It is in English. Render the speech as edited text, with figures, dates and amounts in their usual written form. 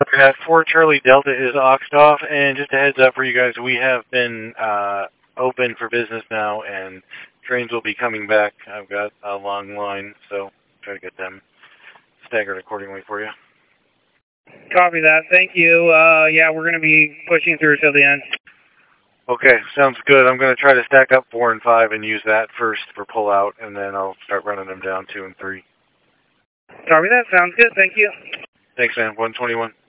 That 4 Charlie Delta is auxed off, and just a heads up for you guys, we have been open for business now, and trains will be coming back. I've got a long line, so try to get them staggered accordingly for you. Copy that. Thank you. Yeah, we're going to be pushing through till the end. Okay, sounds good. I'm going to try to stack up 4 and 5 and use that first for pullout, and then I'll start running them down 2 and 3. Copy that. Sounds good. Thank you. Thanks, man. 121.